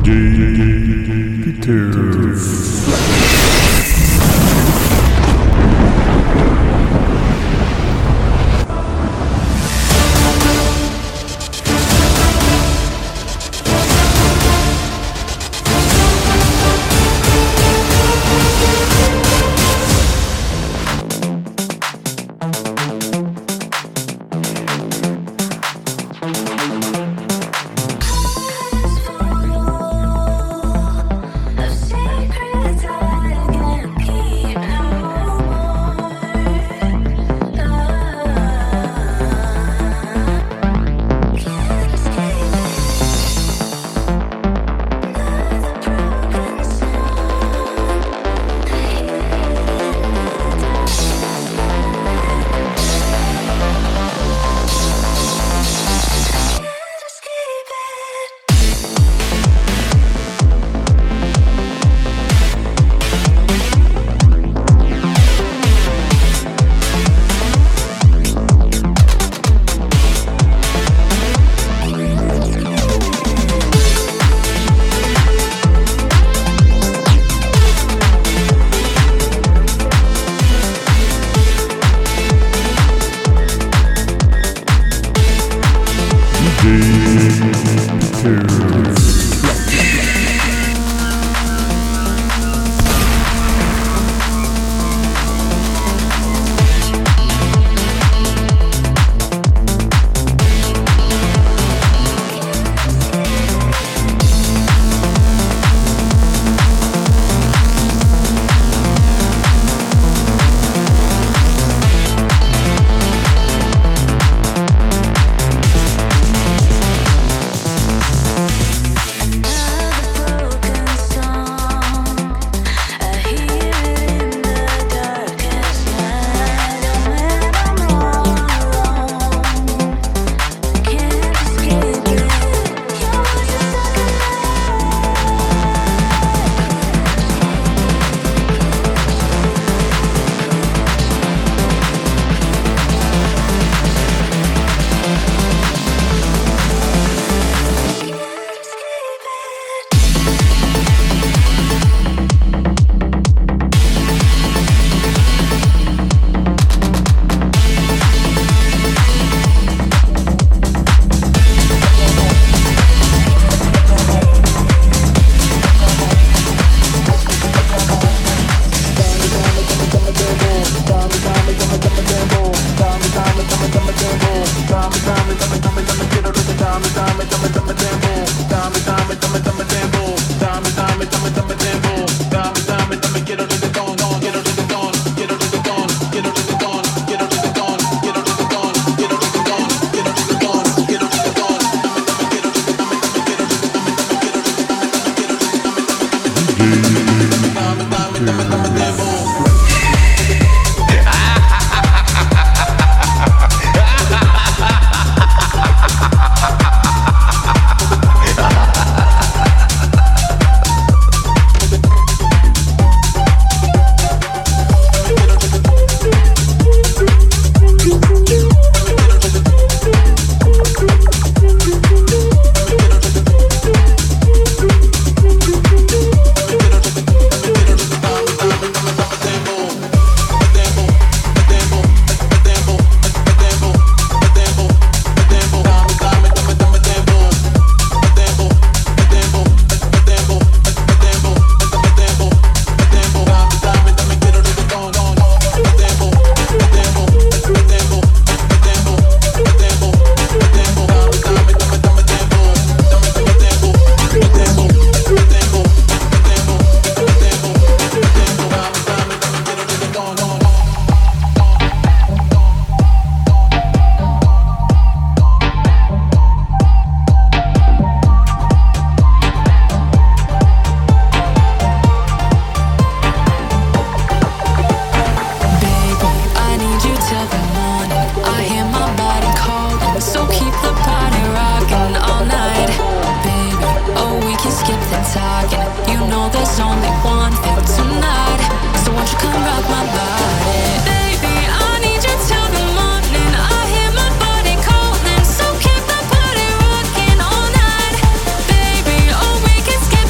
skip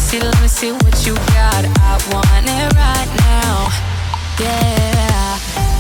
let me see what you got. I want it right now. Yeah.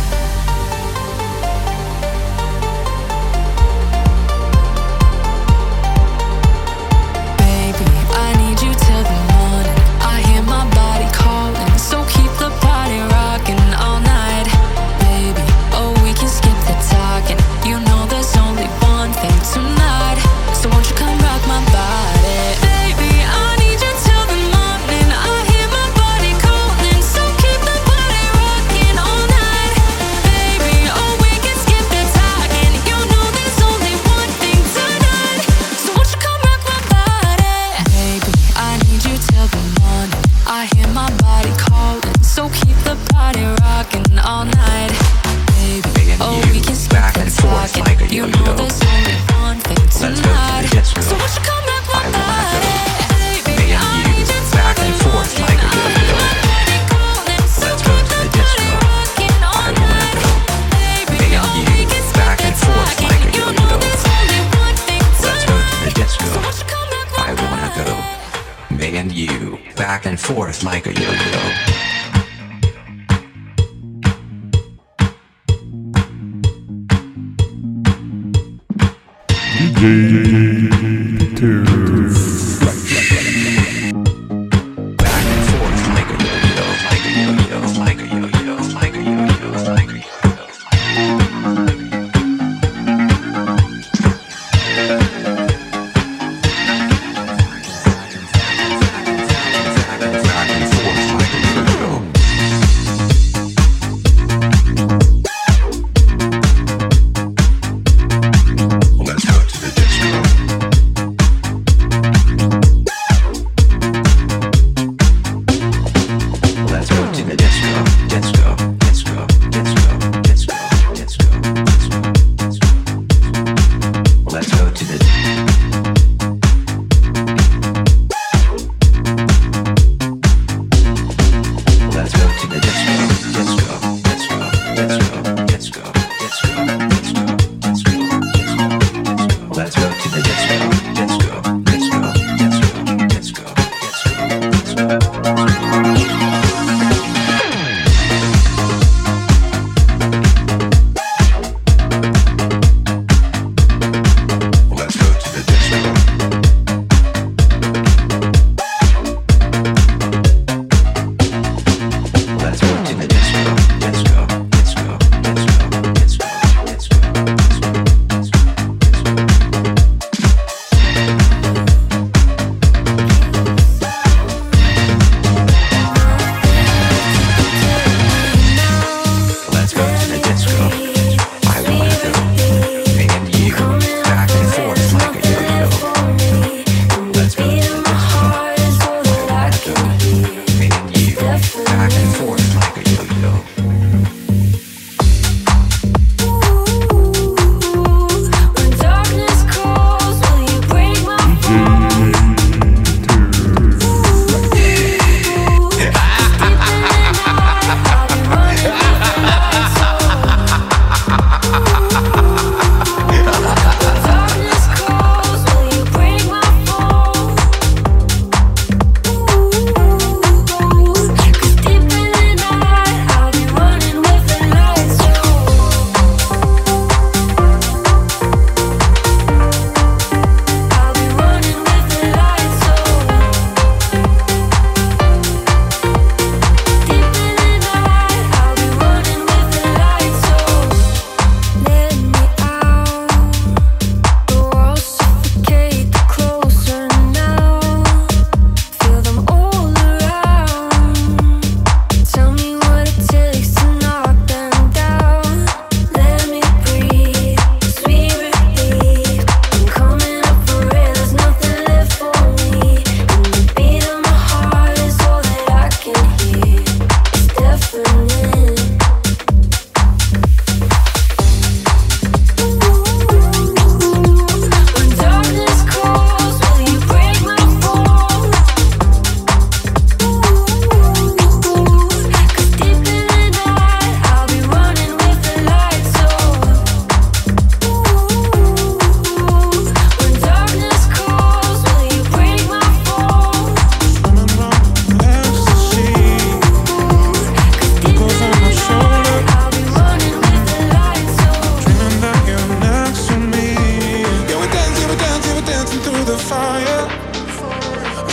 Baby, I need you till the morning. I hear my body calling, so keep the party rocking all night. Baby, oh, we can skip the talking. You know there's only one thing tonight. So won't you come rock my body? Baby, I need you till the morning. I hear my body calling, so keep the party rocking all night. Baby, oh, we can skip the talking. You know there's only one thing tonight. So won't you come rock my body? Baby, I need you till the morning. I hear my body calling, so keep the party rocking all night. Baby, oh, we can skip the talking. You know there's only one thing tonight. So won't you come rock my body? Baby, I need you back and forth like a yo-yo. Let's go to the disco. I wanna go. Me and you back and forth like a yo-yo. Let's go to the disco. I wanna go. Me and you back and forth like a yo-yo. Back and forth like a yo-yo, like a yo-yo, like a yo-yo, like a yo-yo, like a yo-yo. Back and forth like a yo-yo. Let's go to the disco.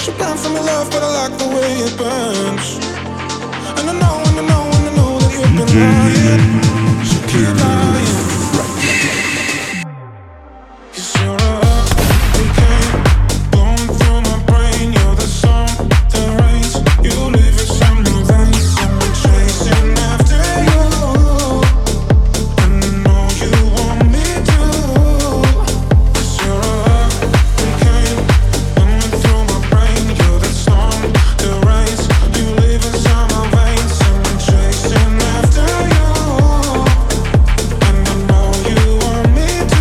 Burn from your love, but I like the way it burns. And I know, and I know, and I know that you've been lying. So keep lying. 'Cause you're a hurricane blowing through my brain. You're the song that rains. You live inside my veins. I'm chasing after you, and I know you want me to. 'Cause you're a hurricane blowing through my brain. You're the song that rains. You live inside my veins. I'm chasing after you, and I know you want me to.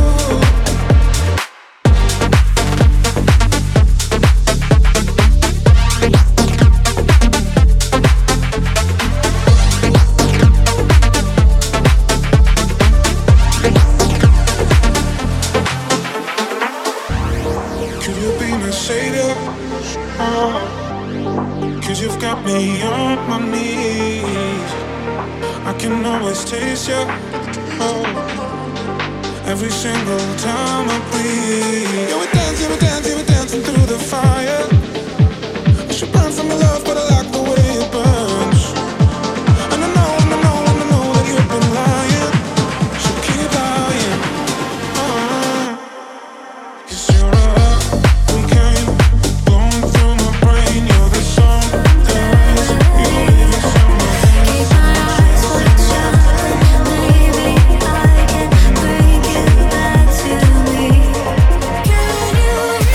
Could you be my savior? Oh, 'cause you've got me on my knees. I can always taste you. Oh, every single time I breathe. Yeah, we're dancing, we're dancing, we're dancing through the fire. I should burn from your love, but I like the way it burns. And I know, and I know, and I know that you've been lying. So keep lying. 'Cause you're a hurricane blowing through my brain. You're the song that rains. You live inside my veins. Keep my eyes on you. Maybe I can bring you back to me. Can you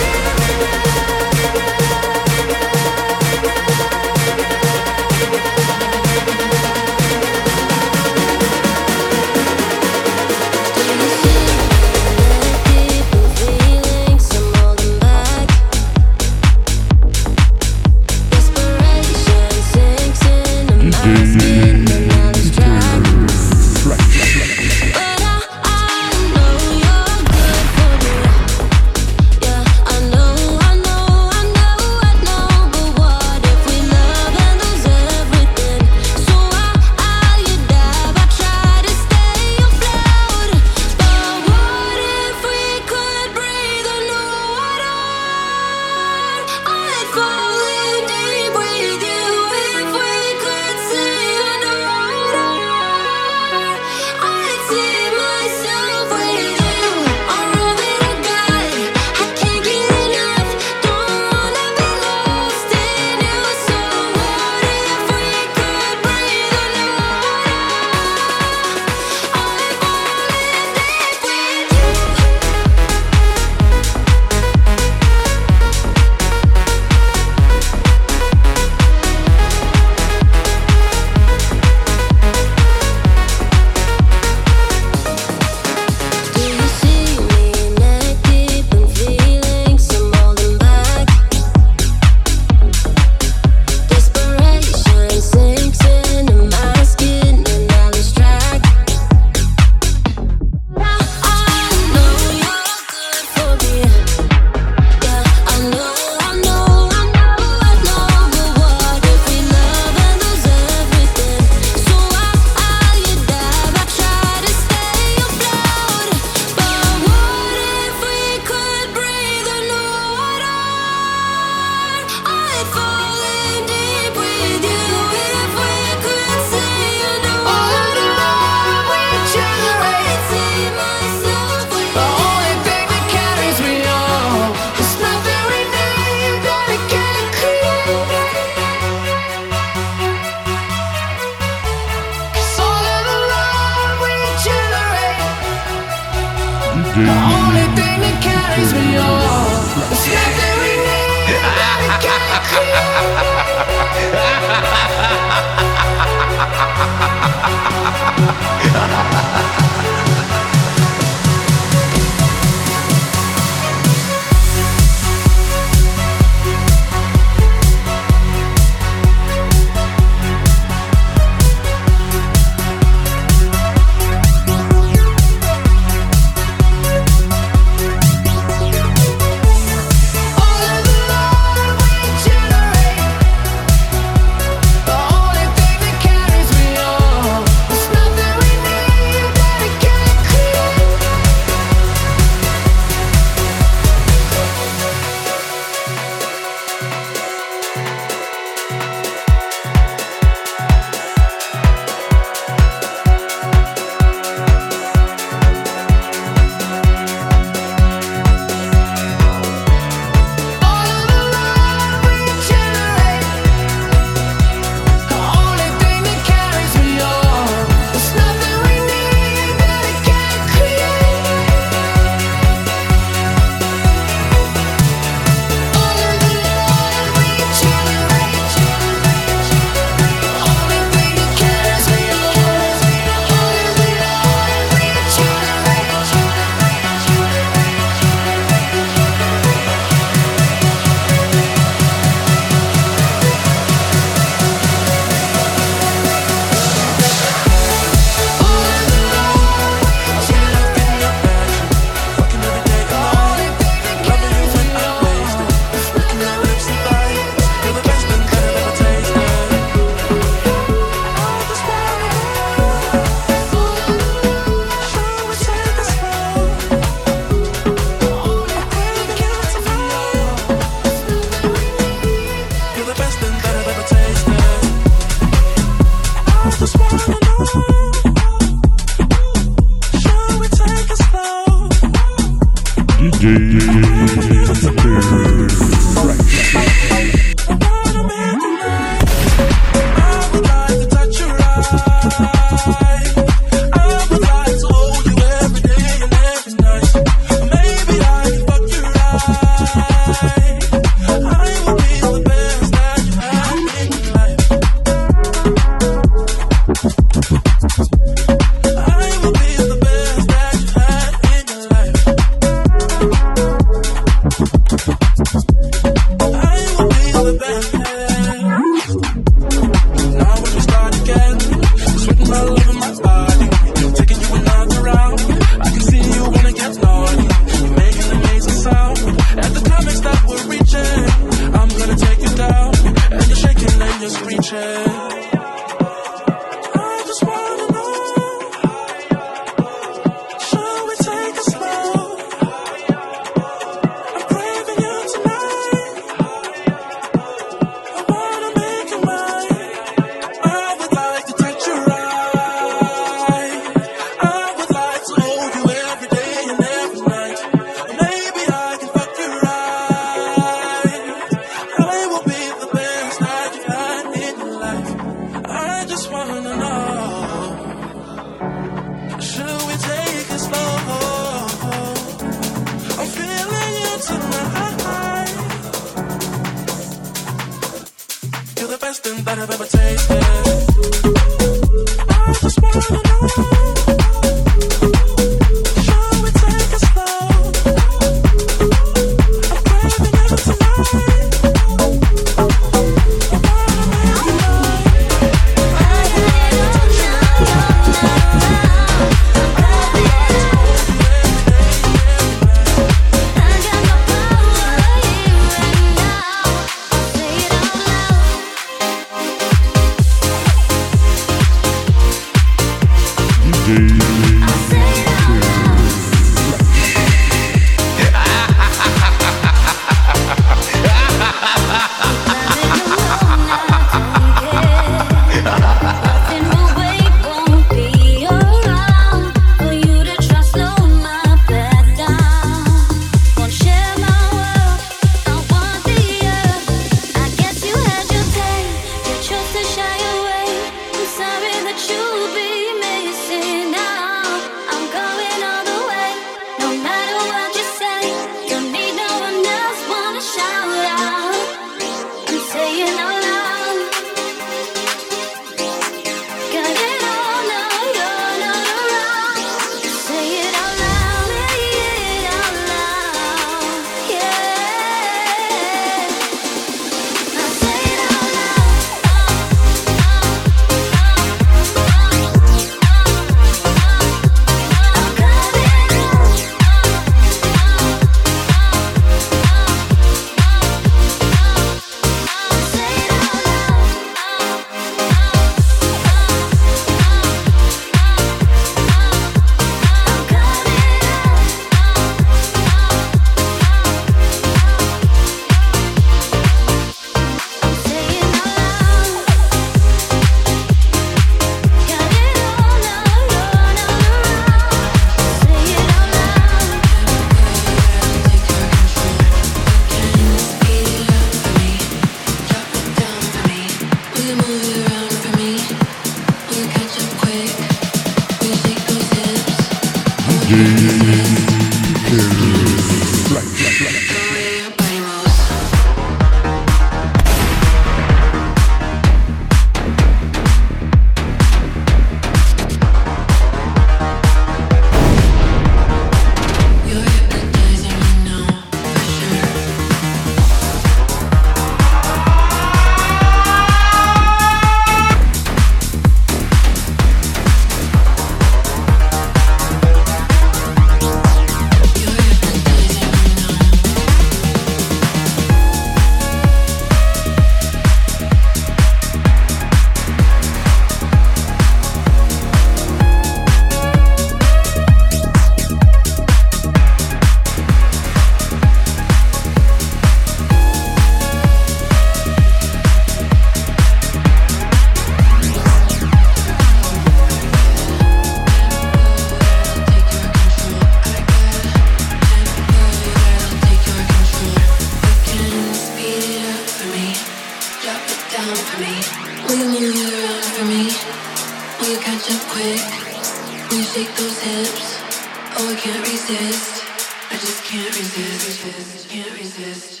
quick. We shake those hips. Oh, I can't resist. I just can't resist. Can't resist.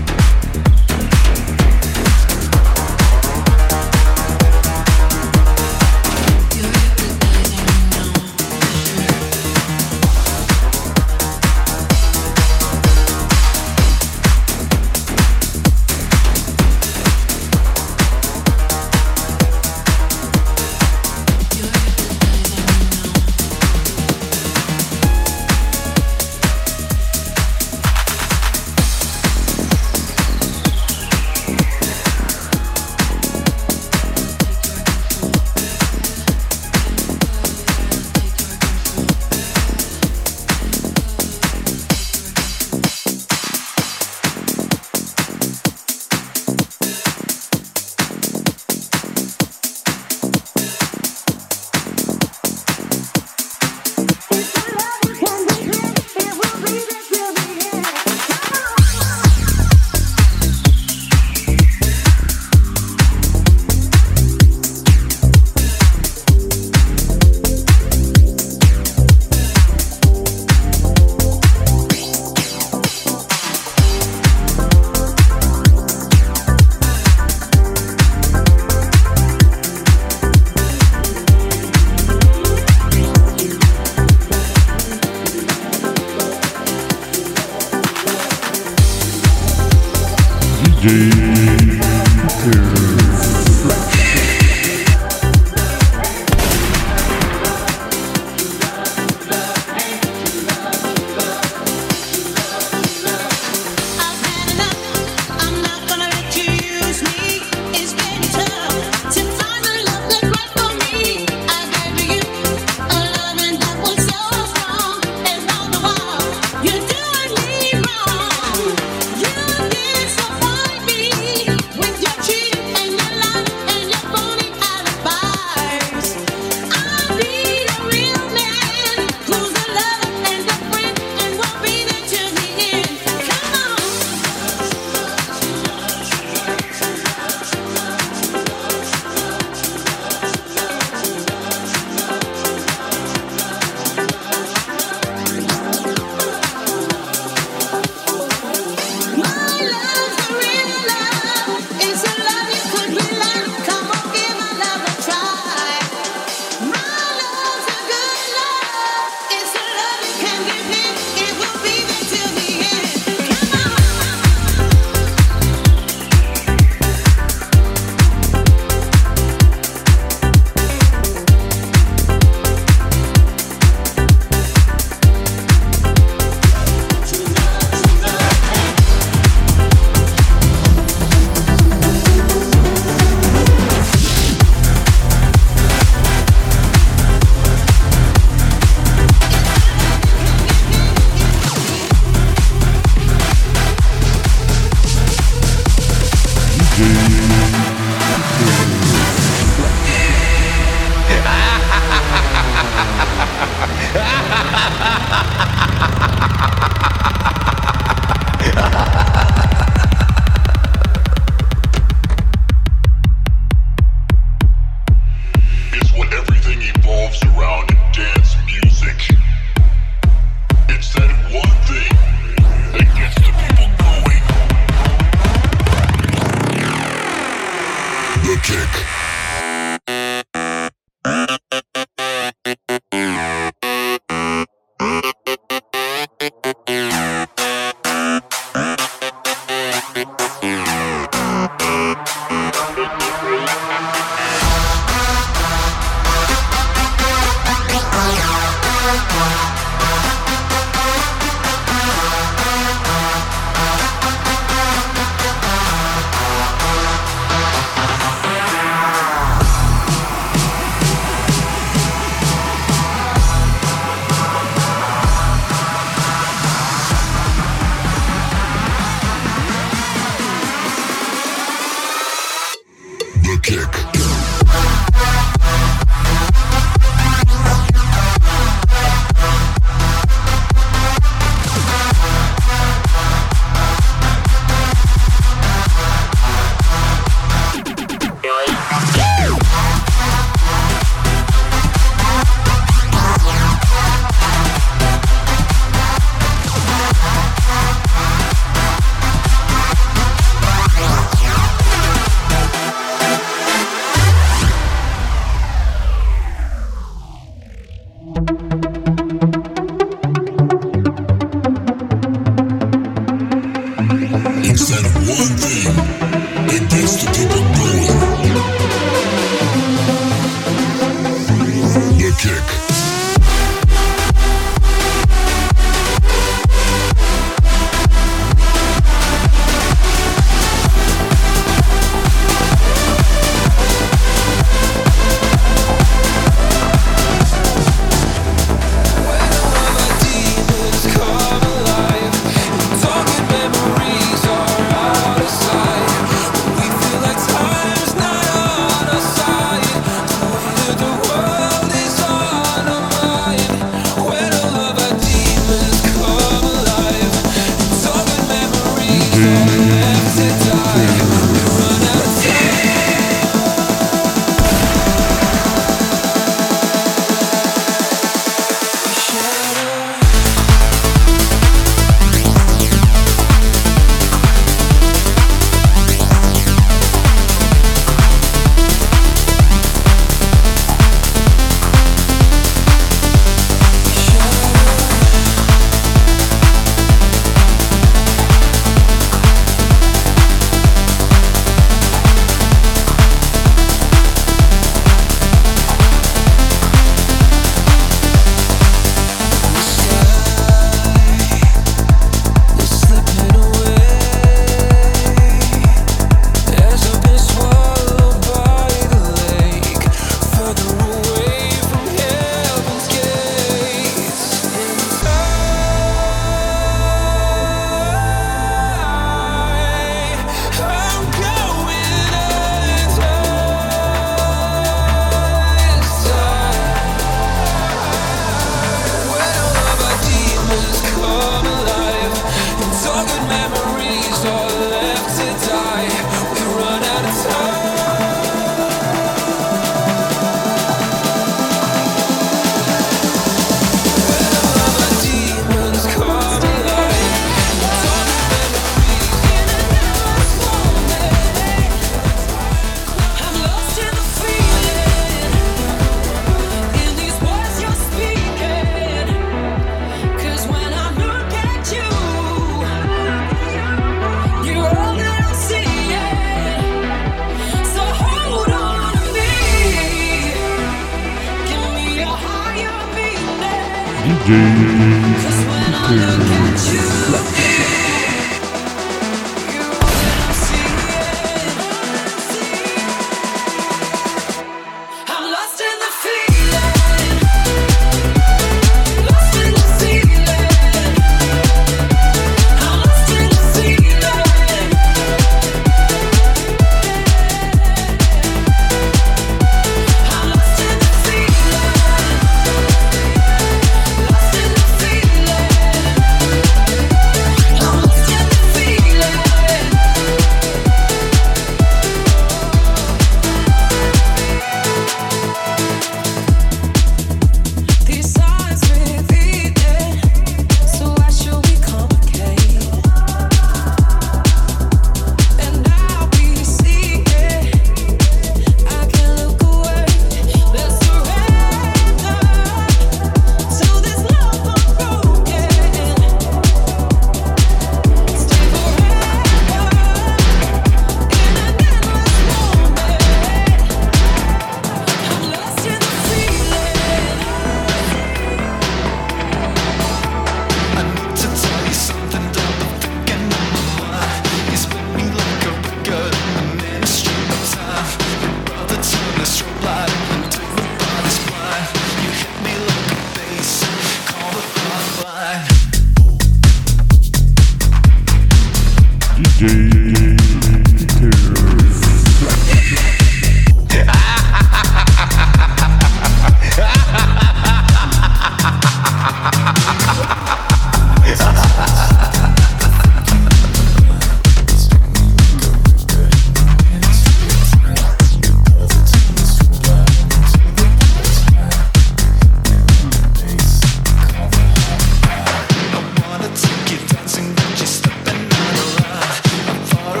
Far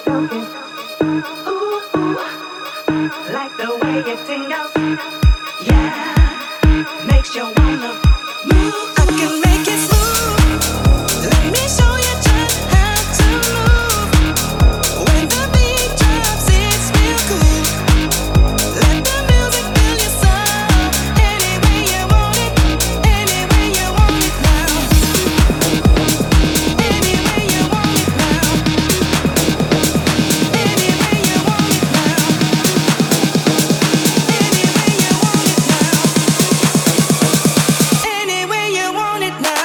Like the way it tingles, yeah, makes you wanna move. I can make it smooth. Let me show you just how to move. When the beat drops, it's real cool. Let the music fill your soul. Any way you want it, any way you want it now. Any way you want it now. Any way you want it now. Any way you want it now.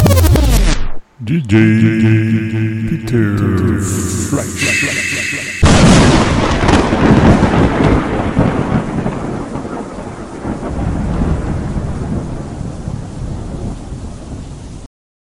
DJ Peter Fleisch.